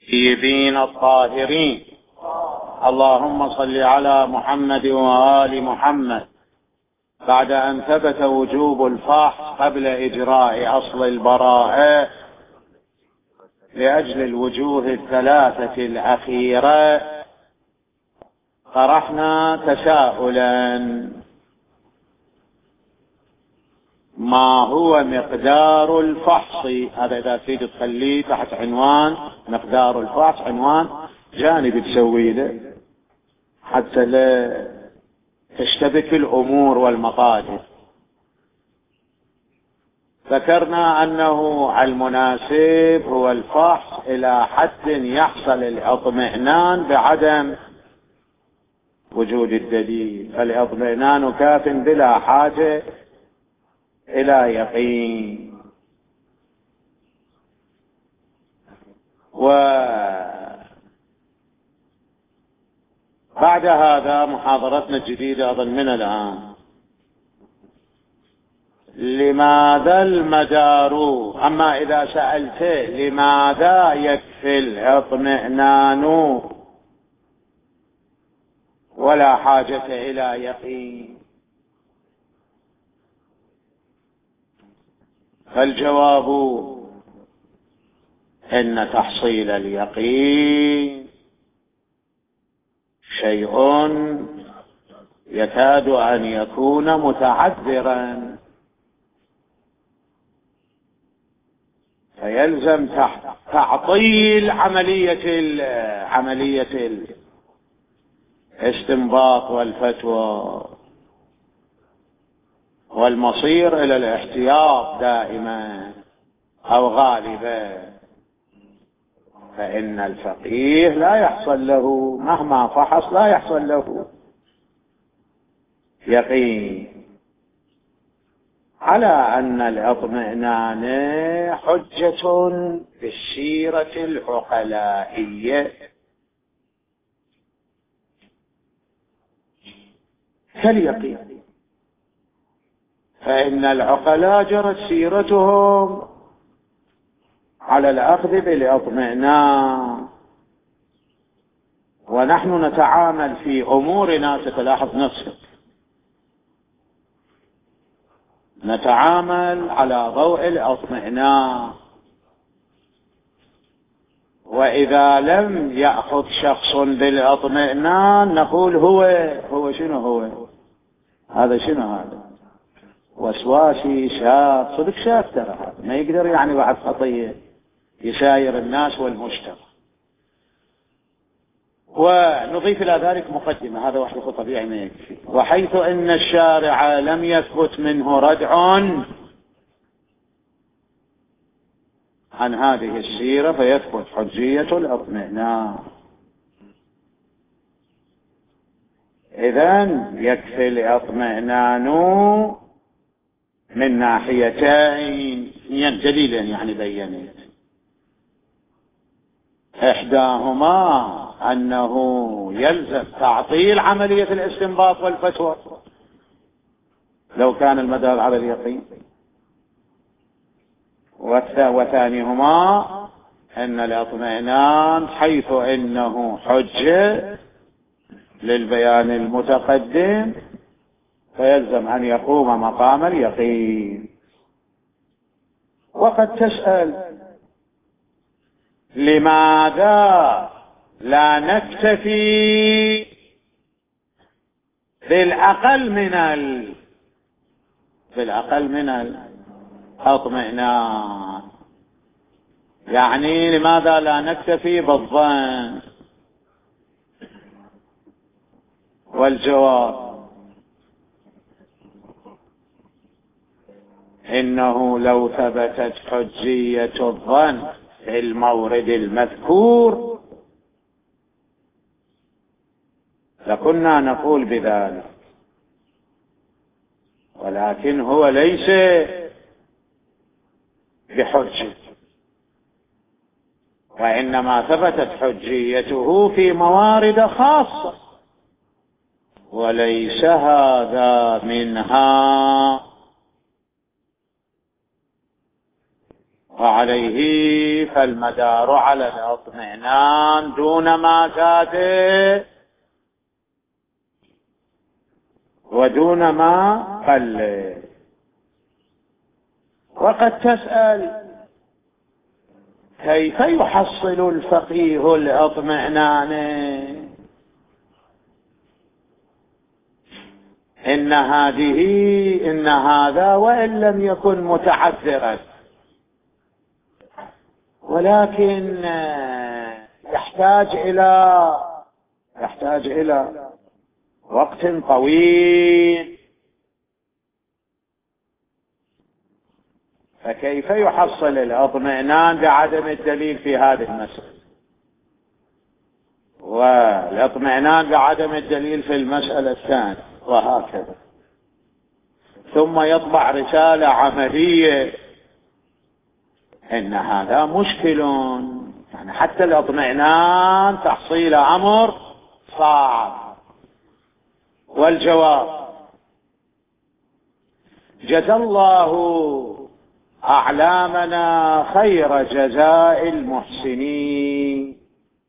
الطيبين الطاهرين. اللهم صل على محمد وآل محمد. بعد أن ثبت وجوب الفحص قبل إجراء أصل البراءة لأجل الوجوه الثلاثة الأخيرة، طرحنا تساؤلا: ما هو مقدار الفحص؟ هذا إذا تريد تخليه تحت عنوان مقدار الفحص، عنوان جانبي تسوي له حتى لا تشتبك الأمور والمقادير. ذكرنا أنه المناسب هو الفحص إلى حد يحصل الاطمئنان بعدم وجود الدليل، فالاطمئنان كاف بلا حاجة إلى يقين. وبعد هذا محاضرتنا الجديدة أظن من الآن: لماذا المدار؟ أما إذا سألت لماذا يكفي الاطمئنان ولا حاجة إلى يقين، فالجواب إن تحصيل اليقين شيء يكاد أن يكون متعذرا، فيلزم تعطيل عملية الاستنباط والفتوى، والمصير إلى الاحتياط دائما أو غالبا. فإن الفقيه لا يحصل له مهما فحص، لا يحصل له يقين على أن الاطمئنان حجة في السيرة العقلائية كاليقين، فإن العقلاء جرت سيرتهم على الأخذ بالاطمئنان، ونحن نتعامل في أمورنا، ستلاحظ نفسك نتعامل على ضوء الاطمئنان. وإذا لم يأخذ شخص بالاطمئنان نقول هو شنو هو؟ هذا شنو هذا؟ وسواسي، شاب، صدق شاب، ترى هذا ما يقدر يعني بعد خطية يساير الناس والمجتمع. ونضيف إلى ذلك مقدمة، هذا وحده طبيعي ما يكفي. وحيث أن الشارع لم يثبت منه ردع عن هذه السيرة فيثبت حجية الاطمئنان. إذن يكفي الاطمئنان من ناحيتين دليلين يعني بينت: إحداهما أنه يلزم تعطيل عملية الاستنباط والفتوى لو كان المدار على اليقين، وثانيهما أن الاطمئنان حيث إنه حجة للبيان المتقدم فيلزم أن يقوم مقام اليقين. وقد تسأل: لماذا لا نكتفي بالأقل من الاطمئنان؟ يعني لماذا لا نكتفي بالظن؟ والجواب: إنه لو ثبتت حجية الظن في المورد المذكور لكنا نقول بذلك، ولكن هو ليس بحجة، وإنما ثبتت حجيته في موارد خاصة وليس هذا منها. وعليه فالمدار على الاطمئنان دون ما زاد ودون ما قل. وقد تسأل كيف يحصل الفقيه الاطمئنان؟ إن هذا وإن لم يكن متعذرا، ولكن يحتاج إلى وقت طويل. فكيف يحصل الاطمئنان بعدم الدليل في هذه المسألة، والاطمئنان بعدم الدليل في المسألة الثانية، وهكذا. ثم يطبع رسالة عملية إن هذا مشكل، يعني حتى الاطمئنان تحصيل أمر صعب. والجواب: جزى الله أعلامنا خير جزاء المحسنين،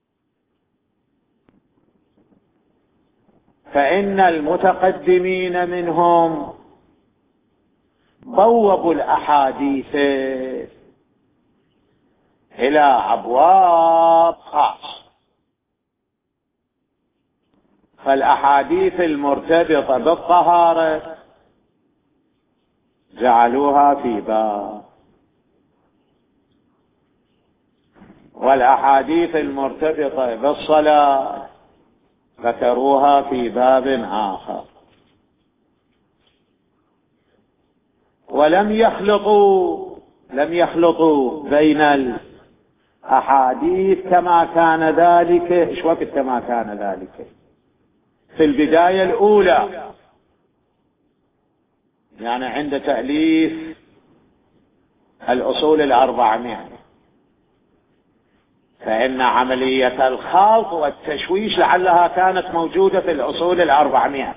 فإن المتقدمين منهم بوبوا الأحاديث إلى أبواب خاصة، فالأحاديث المرتبطة بالطهارة جعلوها في باب، والأحاديث المرتبطة بالصلاة ذكروها في باب آخر، ولم يخلطوا بين الأحاديث كما كان ذلك. إيش وقت كما كان ذلك؟ في البداية الأولى، يعني عند تأليف الأصول 400، فإن عملية الخلط والتشويش لعلها كانت موجودة في الأصول 400،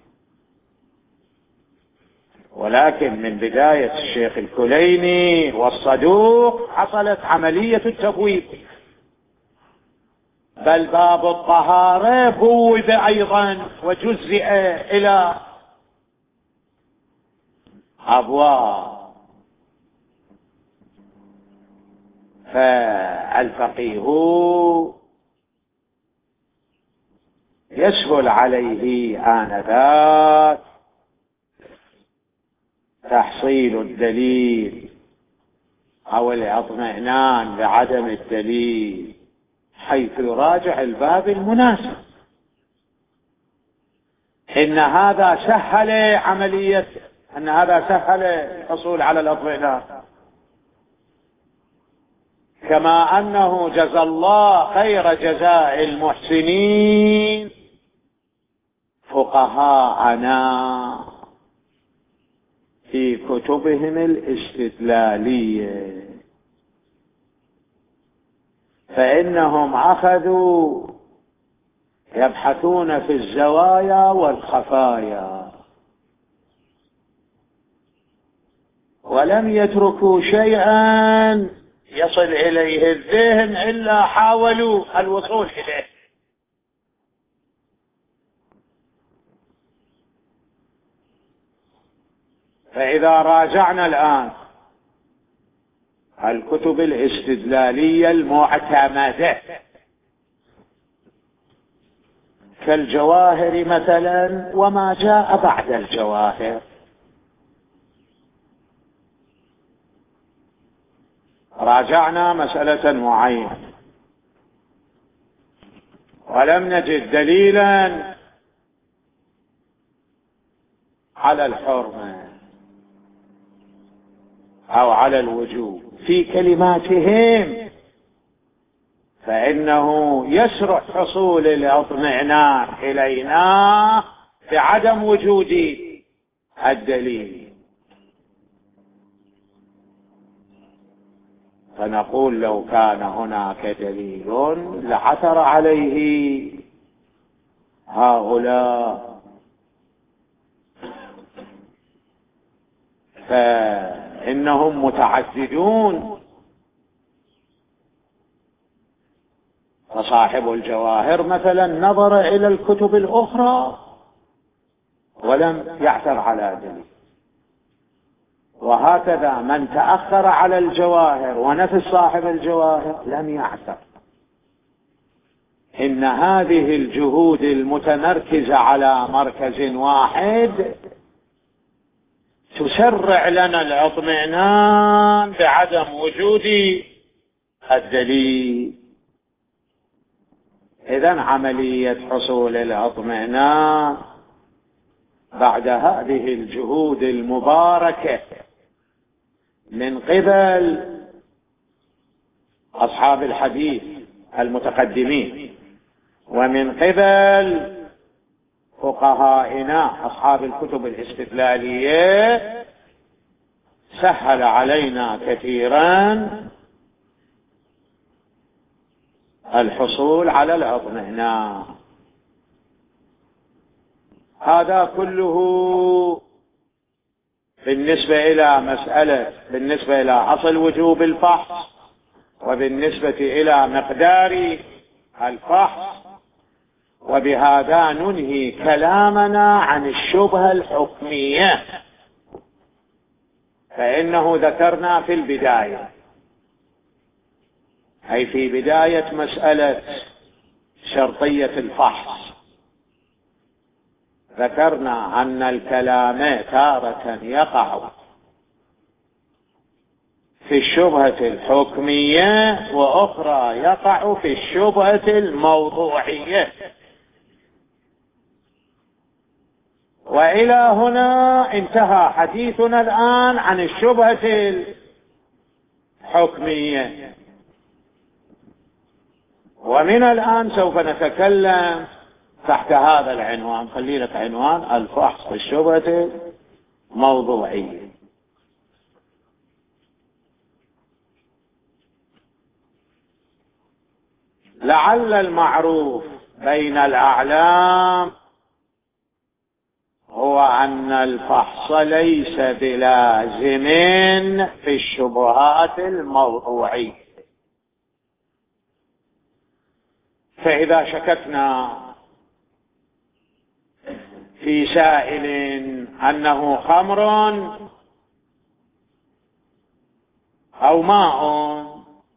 ولكن من بداية الشيخ الكليني والصدوق حصلت عملية التبويب، بل باب الطهارة بوب أيضا وجزئ إلى أبواب. فالفقيه يسهل عليه آنذاك تحصيل الدليل أو الاطمئنان بعدم الدليل، حيث يراجع الباب المناسب. إن هذا سهل الحصول على الاطمئنان، كما أنه جزى الله خير جزاء المحسنين فقهاءنا في كتبهم الاستدلالية، فإنهم أخذوا يبحثون في الزوايا والخفايا، ولم يتركوا شيئا يصل إليه الذهن إلا حاولوا الوصول إليه. فإذا راجعنا الآن الكتب الاستدلالية المعتمدة كالجواهر مثلا وما جاء بعد الجواهر، راجعنا مسألة معينة ولم نجد دليلا على الحرمة أو على الوجوب في كلماتهم، فإنه يسرع حصول الاطمئنان إلينا بعدم وجود الدليل. فنقول لو كان هناك دليل لعثر عليه هؤلاء، فإنهم متعددون فصاحب الجواهر مثلا نظر إلى الكتب الأخرى ولم يعثر على دليل، وهكذا من تأخر على الجواهر ونفس صاحب الجواهر لم يعثر. إن هذه الجهود المتمركزة على مركز واحد تسرع لنا الاطمئنان بعدم وجود الدليل. إذن عملية حصول الاطمئنان بعد هذه الجهود المباركة من قبل أصحاب الحديث المتقدمين ومن قبل فقهائنا أصحاب الكتب الاستدلالية سهل علينا كثيرا الحصول على الاطمئنان. هذا كله بالنسبة إلى أصل وجوب الفحص، وبالنسبة إلى مقدار الفحص. وبهذا ننهي كلامنا عن الشبهة الحكمية، فإنه ذكرنا في البداية، أي في بداية مسألة شرطية الفحص، ذكرنا أن الكلام تارة يقع في الشبهة الحكمية وأخرى يقع في الشبهة الموضوعية. وإلى هنا انتهى حديثنا الآن عن الشبهة الحكمية، ومن الآن سوف نتكلم تحت هذا العنوان، خلي لك عنوان الفحص في الشبهة الموضوعية. لعل المعروف بين الأعلام هو أن الفحص ليس بلازم في الشبهات الموضوعية. فإذا شككنا في سائل أنه خمر أو ماء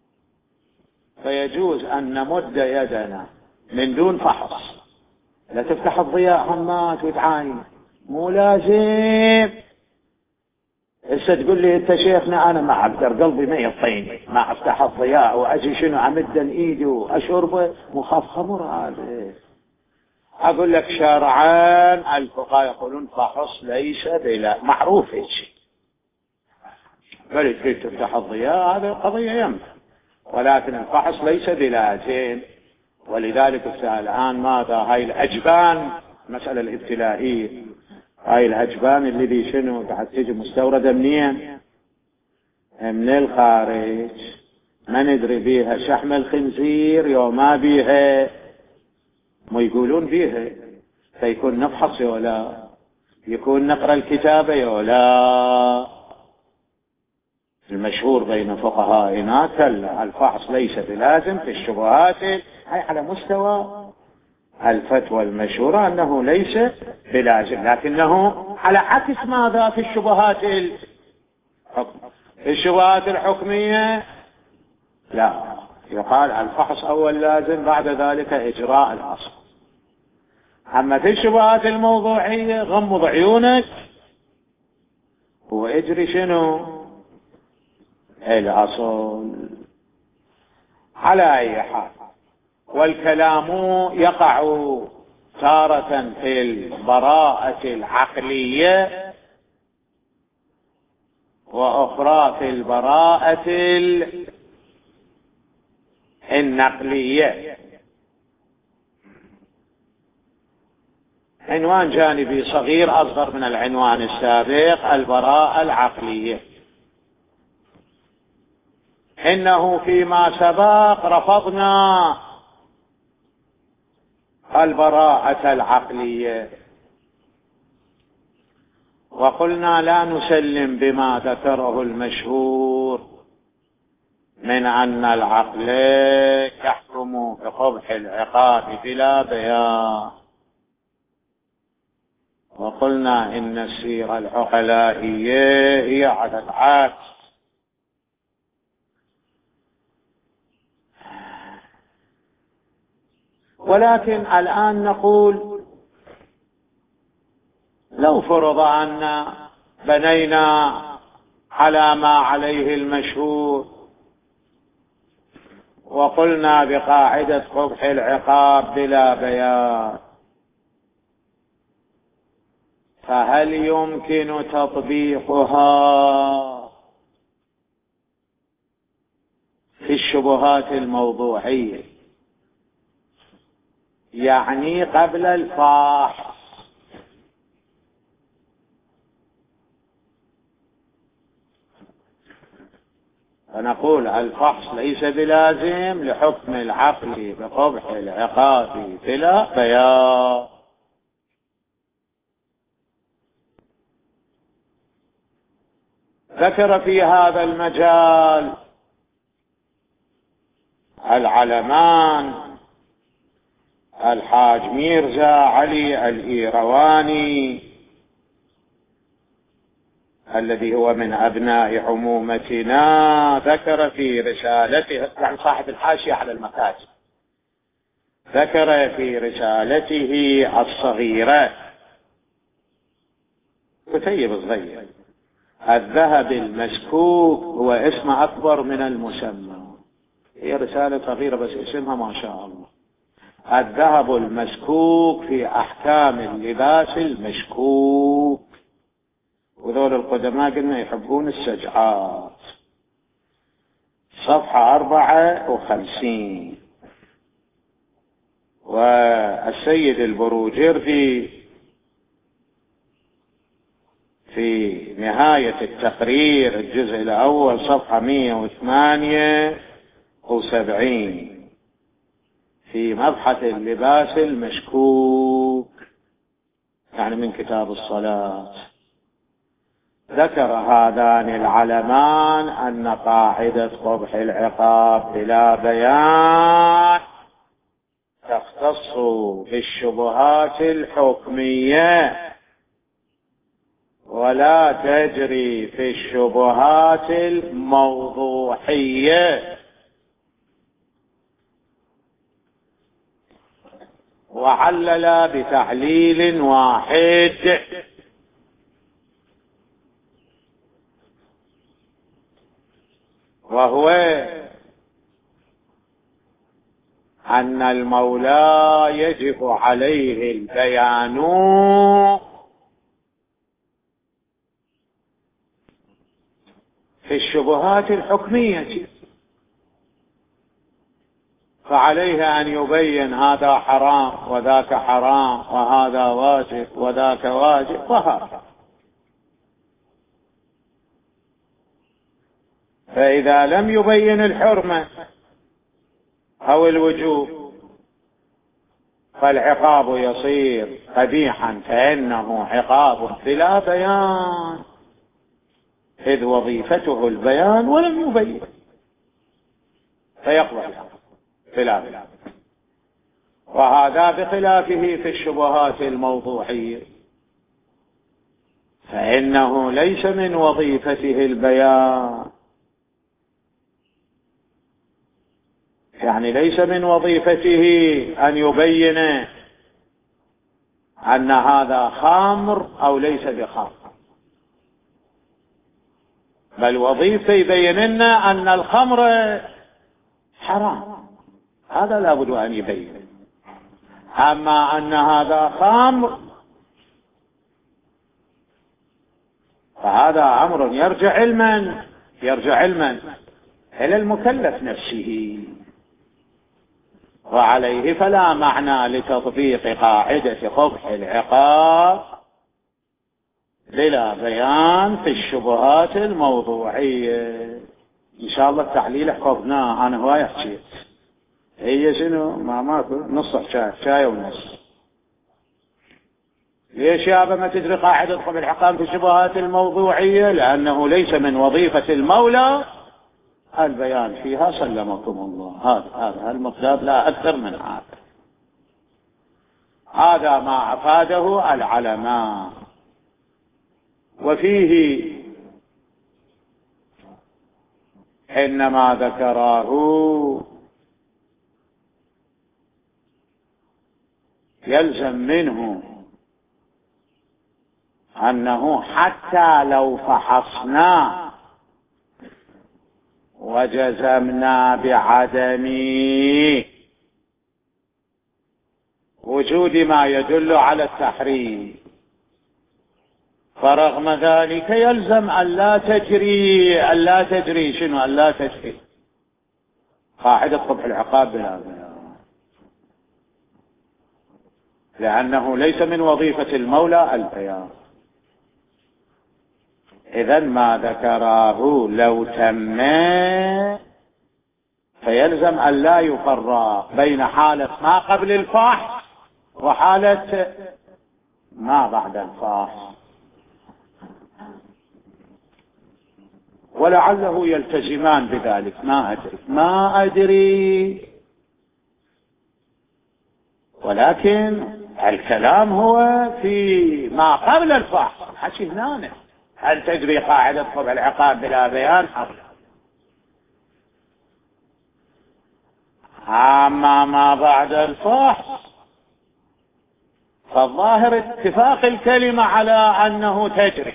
فيجوز أن نمد يدنا من دون فحص، لا تفتح الضياء همات وتعاين، مو لازم. هسه تقول لي انت شيخنا انا ما اقدر، قلبي ما يطيني، ما افتح الضياء واجي شنو امد ايدي واشربه، مخاف خمر هذا. اقول لك شرعا الفقهاء يقولون فحص ليس بلا معروف شيء، بل تريد تفتح الضياء هذا قضية يمنع، ولكن الفحص ليس بلازم. ولذلك الآن ماذا هاي الأجبان، المسألة الابتلائية، هاي الأجبان اللي شنو قاعد تيجي مستوردة منين؟ من الخارج، ما ندري بيها شحم الخنزير يوم ما بيها، ما يقولون بيها، فيكون نفحص ولا يكون نقرأ الكتابة ولا. المشهور بين فقهائنا كلا الفحص ليس بلازم في الشبهات، هاي على مستوى الفتوى المشهورة أنه ليس بلازم، لكنه على عكس ماذا في الشبهات في الشبهات الحكمية لا، يقال الفحص أول لازم بعد ذلك إجراء الأصل. أما في الشبهات الموضوعية غمض عيونك واجري شنو الأصل. على أي حال، والكلام يقع تارة في البراءة العقلية وأخرى في البراءة النقلية. عنوان جانبي صغير أصغر من العنوان السابق، البراءة العقلية. إنه فيما سبق رفضنا البراءة العقلية وقلنا لا نسلم بما ذكره المشهور من أن العقل يحكم بقبح العقاب بلا بيان. وقلنا إن السيرة العقلائية هي على العكس، ولكن الآن نقول لو فرض أن بنينا على ما عليه المشهور وقلنا بقاعدة قبح العقاب بلا بيان، فهل يمكن تطبيقها في الشبهات الموضوعية، يعني قبل الفحص؟ فنقول الفحص ليس بلازم لحكم العقل بقبح العقاب بلا بيان. ذكر في هذا المجال العلمان الحاج ميرزا علي الإيرواني الذي هو من أبناء عمومتنا، ذكر في رسالته، يعني صاحب الحاشية على المكاتب، ذكر في رسالته الصغيرة، كتيب صغير: الذهب المسكوك هو اسم أكبر من المسمى. هي رسالة صغيرة بس اسمها ما شاء الله: الذهب المسكوك في أحكام اللباس المشكوك. وذول القدماء قلنا يحبون السجعات. صفحة 54. والسيد البروجردي في نهاية التقرير الجزء الأول صفحة 178 في مبحث اللباس المشكوك، يعني من كتاب الصلاة، ذكر هذان العلمان أن قاعدة قبح العقاب بلا بيان تختص بالشبهات الحكمية ولا تجري في الشبهات الموضوعية. وعلل بتعليل واحد: وهو أن المولى يجب عليه البيان في الشبهات الحكمية، فعليه أن يبين هذا حرام وذاك حرام وهذا واجب وذاك واجب وهذا. فإذا لم يبين الحرمة أو الوجوب فالعقاب يصير قبيحا، فإنه عقاب بلا بيان، إذ وظيفته البيان ولم يبين، فيقبح بلا بيان. وهذا بخلافه في الشبهات الموضوعية، فإنه ليس من وظيفته البيان، يعني ليس من وظيفته أن يبين أن هذا خمر أو ليس بخمر، بل وظيفته يبين لنا أن الخمر حرام، هذا لا بد أن يبين. أما أن هذا خمر فهذا أمر يرجع علما إلى المكلف نفسه، وعليه فلا معنى لتطبيق قاعدة قبح العقاب بلا بيان في الشبهات الموضوعية. إن شاء الله التحليل حفظناه، أنا هواي حكيت، هي شنو ماكو نص شاي ونص. ليش يا أبا ما تدري قاعدة قبح العقاب في الشبهات الموضوعية؟ لأنه ليس من وظيفة المولى البيان فيها سلمكم الله. هذا المقدار، لا أكثر من هذا. هذا ما أفاده العلماء. وفيه إنما ذكراه يلزم منه أنه حتى لو فحصنا وجزمنا بعدم وجود ما يدل على التحريم، فرغم ذلك يلزم ألا تجري شنو ألا تجري قاعدة قبح العقاب بلا بيان، لأنه ليس من وظيفة المولى البيان. إذن ما ذكراه لو تم فيلزم أن لا يفرق بين حالة ما قبل الفحص وحالة ما بعد الفحص. ولعله يلتزمان بذلك، ما أدري، ولكن الكلام هو في ما قبل الفحص. حكي هنا هل تجري قاعدة قبح العقاب بلا بيان؟ أما ما بعد الفحص فالظاهر اتفاق الكلمة على أنه تجري،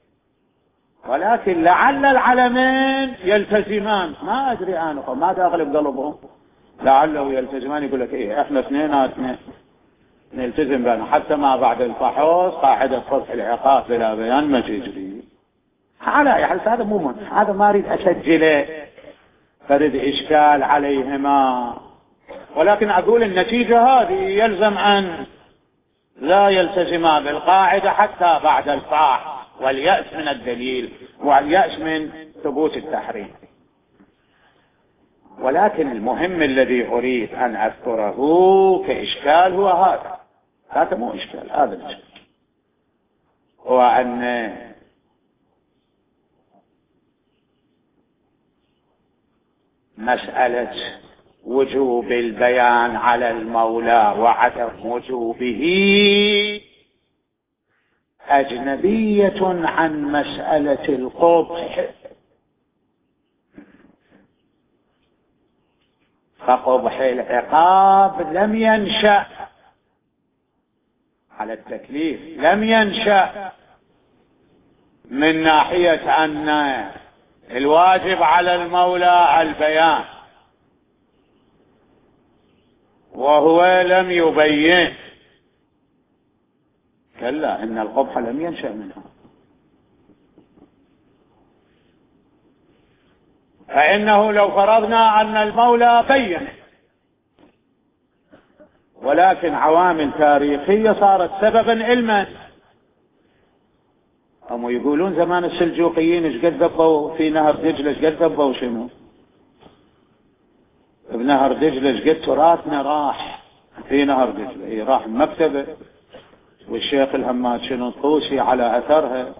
ولكن لعل العلمين يلتزمان. ما أدري أنا ما داخل بقلبهم، لعله يلتزمان. يقول لك إيه إحنا اثنين نلتزم بنا حتى ما بعد الفحص قاعدة قبح العقاب بلا بيان ما تجري. على أي حال هذا مو هذا ما أريد أسجله، فرد إشكال عليهما، ولكن أقول النتيجة هذه يلزم أن لا يلتزما بالقاعدة حتى بعد الفحص واليأس من الدليل واليأس من ثبوت التحريم. ولكن المهم الذي أريد أن أذكره كإشكال هو هذا مو إشكال، هذا الإشكال هو أن مسألة وجوب البيان على المولى وعدم وجوبه أجنبية عن مسألة القبح. فقبح العقاب لم ينشأ على التكليف، لم ينشأ من ناحية أن الواجب على المولى البيان وهو لم يبين. كلا، إن القبح لم ينشأ منها. فإنه لو فرضنا أن المولى بين، ولكن عوامل تاريخية صارت سببا علما. هم يقولون زمان السلجوقيين ايش قد ذبوا في نهر دجلة، ايش قد ذبوا شنو بنهر دجلة، ايش قد تراثنا راح في نهر دجلة. راح مكتبة والشيخ الهمات شنو الطوسي على أثرها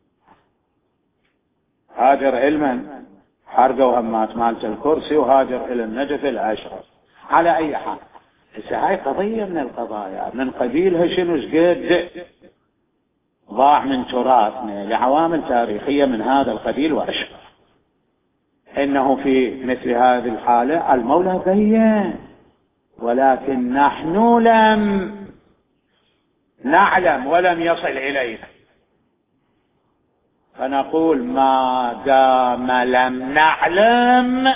هاجر علما، حرقوا همات مالت الكرسي وهاجر إلى النجف الأشرف. على أي حال هاي قضية من القضايا من قبيلها شنو قد ضاع من تراثنا لعوامل تاريخية من هذا القبيل وأشبه. إنه في مثل هذه الحالة المولى بين، ولكن نحن لم نعلم ولم يصل إلينا، فنقول ما دام لم نعلم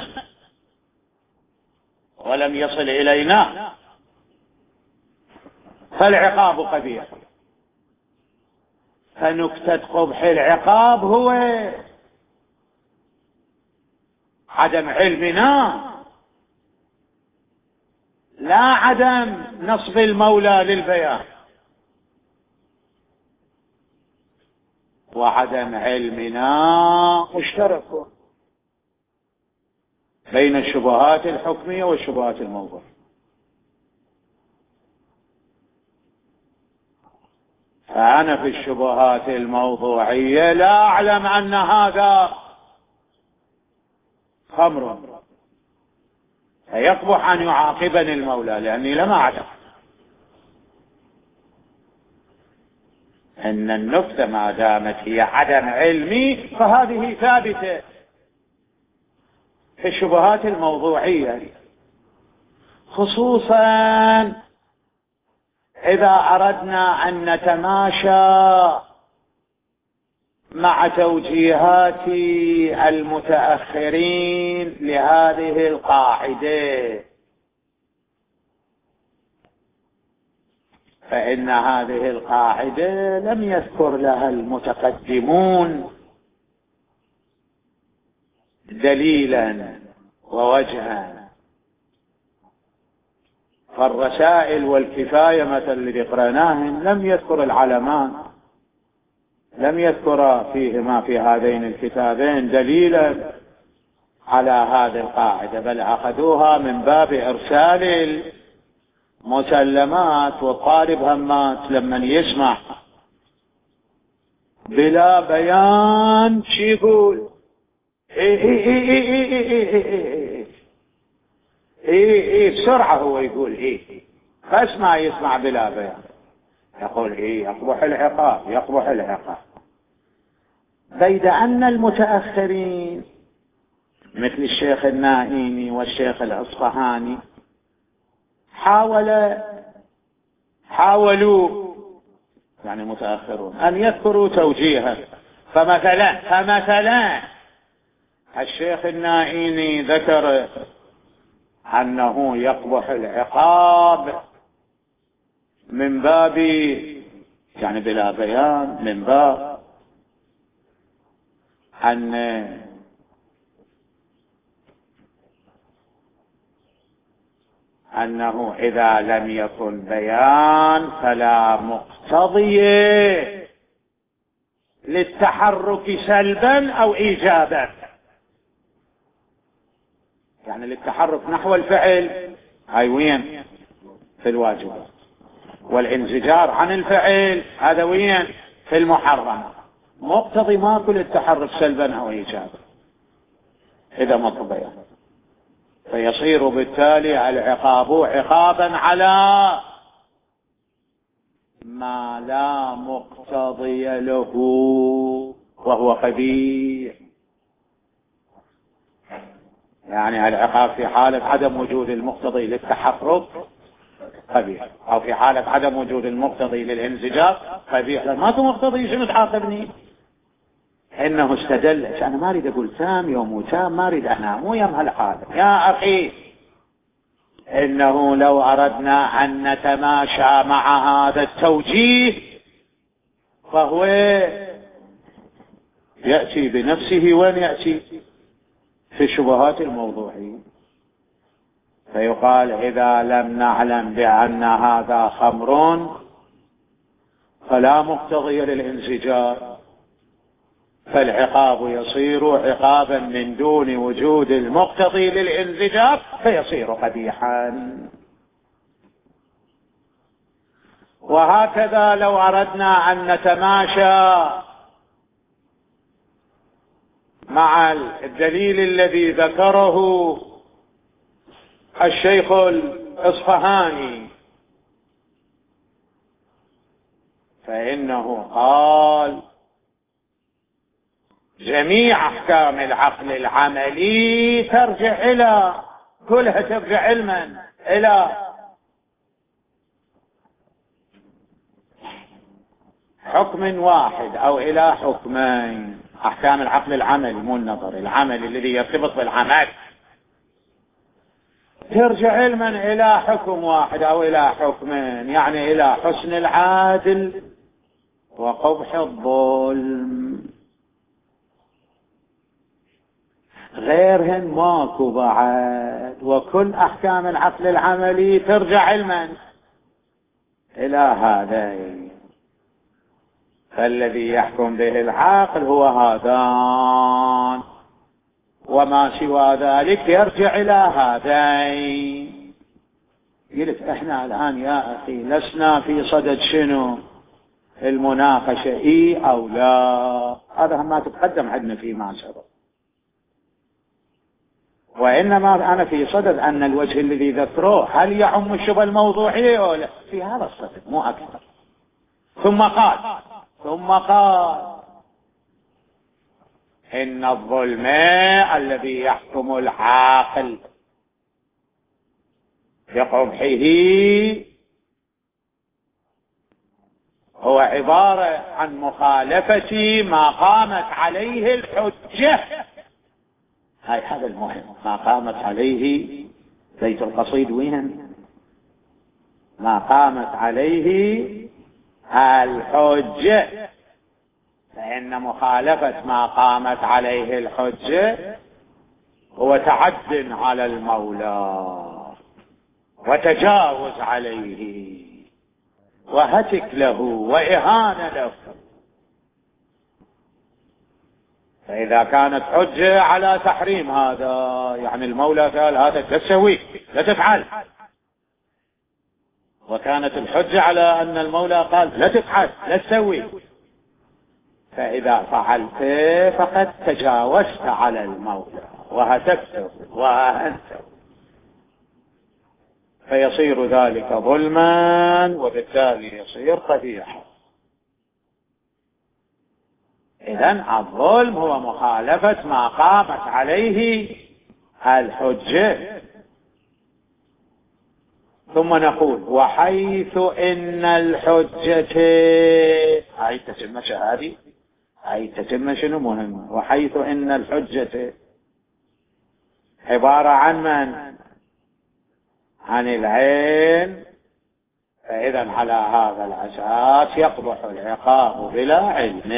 ولم يصل إلينا فالعقاب قبيح. فنكتة قبح العقاب هو عدم علمنا، لا عدم نصب المولى للبيان. وعدم علمنا مشترك بين الشبهات الحكمية والشبهات الموضوعية. فأنا في الشبهات الموضوعية لا أعلم أن هذا خمر، فيقبح أن يعاقبني المولى لأني لم أعلم أن النكتة ما دامت هي عدم علمي فهذه ثابتة في الشبهات الموضوعية، خصوصا إذا أردنا أن نتماشى مع توجيهات المتأخرين لهذه القاعدة، فإن هذه القاعدة لم يذكر لها المتقدمون دليلا ووجها. فالرسائل والكفاية مثل اللي قرأناهم لم يذكر العلمان، لم يذكر فيهما في هذين الكتابين دليلا على هذه القاعدة، بل أخذوها من باب إرسال المسلمات، والطالب همات لمن يسمع بلا بيان شي يقول بسرعة، هو يقول بس ما يسمع بلا بيان يقول يقبح العقاب يقبح العقاب. بيد أن المتأخرين مثل الشيخ النائيني والشيخ الأصفهاني حاولوا يعني متأخرون أن يذكروا توجيها. فمثلا الشيخ النائيني ذكر أنه يقبح العقاب من باب يعني بلا بيان، من باب أنه إذا لم يكن بيان فلا مقتضي للتحرك سلبا أو إيجابا، يعني للتحرك نحو الفعل هاي وين في الواجبات، والانزجار عن الفعل هذا وين في المحرم، مقتضي ماكو للتحرك سلبا أو إيجابا إذا ماكو بيان، فيصير بالتالي العقاب عقابا على ما لا مقتضي له وهو قبيح. يعني العقاب في حالة عدم وجود المقتضي للتحرك قبيح، أو في حالة عدم وجود المقتضي للانزجار قبيح. ما تو مقتضي شنو تعاقبني؟ إنه استدل. أنا ما أريد أقول تام يوم وتام، ما أريد أنام ويم هالحالة يا أخي. إنه لو أردنا أن نتماشى مع هذا التوجيه فهو يأتي بنفسه، وين يأتي؟ في الشبهات الموضوعية، فيقال إذا لم نعلم بأن هذا خمر فلا مقتضي للانزجار، فالعقاب يصير عقابا من دون وجود المقتضي للانزجار فيصير قبيحا. وهكذا لو أردنا أن نتماشى مع الدليل الذي ذكره الشيخ الأصفهاني، فإنه قال جميع أحكام العقل العملي ترجع إلى كلها ترجع علما إلى حكم واحد أو إلى حكمين. أحكام العقل العملي مو النظر، العمل الذي يرتبط بالعمل ترجع علما إلى حكم واحد أو إلى حكمين، يعني إلى حسن العادل وقبح الظلم. غيرهن ماكو بعد، وكل أحكام العقل العملي ترجع علما إلى هذين، فالذي يحكم به العقل هو هذان، وما سوى ذلك يرجع إلى هذين. قلت احنا الآن يا أخي لسنا في صدد شنو المناقشة أو لا، هذا ما تتقدم عندنا فيما سبق. وإنما أنا في صدد أن الوجه الذي ذكروه هل يعم الشبهة الموضوعية ولا في هذا الصدد، مو أكثر. ثم قال إن الظلم الذي يحكم العاقل بقبحه هو عبارة عن مخالفة ما قامت عليه الحجة. هذا المهم، ما قامت عليه بيت القصيد وين؟ ما قامت عليه الحجة، فإن مخالفة ما قامت عليه الحجة هو تعد على المولى وتجاوز عليه وهتك له وإهانة له. فإذا كانت حجة على تحريم هذا، يعني المولى قال هذا لا تسوي لا تفعل، وكانت الحجة على أن المولى قال لا تفعل لا تسوي، فإذا فعلت فقد تجاوزت على المولى وهتكته وأهنته، فيصير ذلك ظلما وبالتالي يصير قبيحا. إذن الظلم هو مخالفة ما قامت عليه الحجة. ثم نقول وحيث إن الحجة، هاي تتم شهادي، هاي تتم شنو مهم، وحيث إن الحجة عبارة عن من؟ عن العين، فإذا على هذا الأساس يقبح العقاب بلا علم.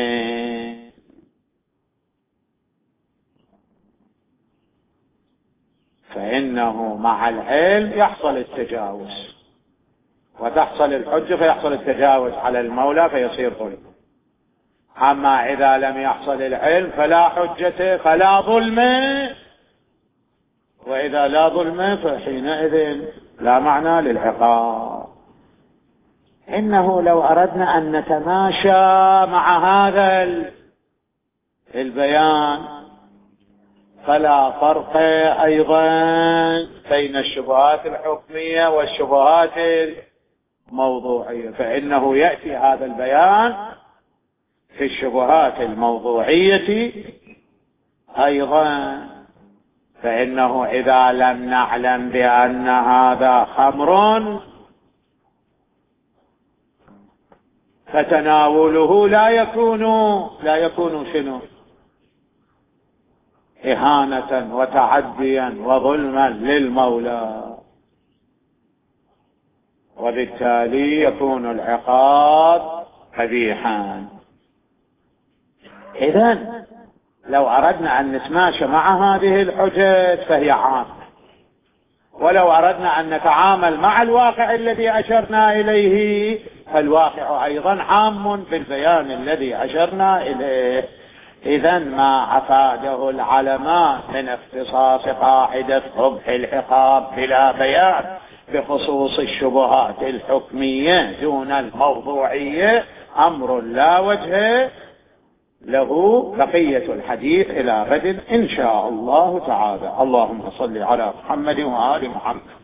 فإنه مع العلم يحصل التجاوز وتحصل الحجة فيحصل التجاوز على المولى فيصير ظلم. أما إذا لم يحصل العلم فلا حجة فلا ظلم، وإذا لا ظلم فحينئذ لا معنى للعقاب. إنه لو أردنا أن نتماشى مع هذا البيان فلا فرق أيضا بين الشبهات الحكمية والشبهات الموضوعية، فإنه يأتي هذا البيان في الشبهات الموضوعية أيضا. فإنه إذا لم نعلم بأن هذا خمر فتناوله لا يكون شنو؟ إهانة وتعديا وظلما للمولى، وبالتالي يكون العقاب قبيحا. إذن لو أردنا أن نتماشى مع هذه الحجج فهي عامة، ولو أردنا أن نتعامل مع الواقع الذي أشرنا إليه فالواقع أيضا عام بالبيان الذي أشرنا إليه. إذن ما أفاده العلماء من اختصاص قاعدة قبح العقاب بلا بيان بخصوص الشبهات الحكمية دون الموضوعية أمر لا وجه له. بقية الحديث إلى غد إن شاء الله تعالى. اللهم صل على محمد وآل محمد.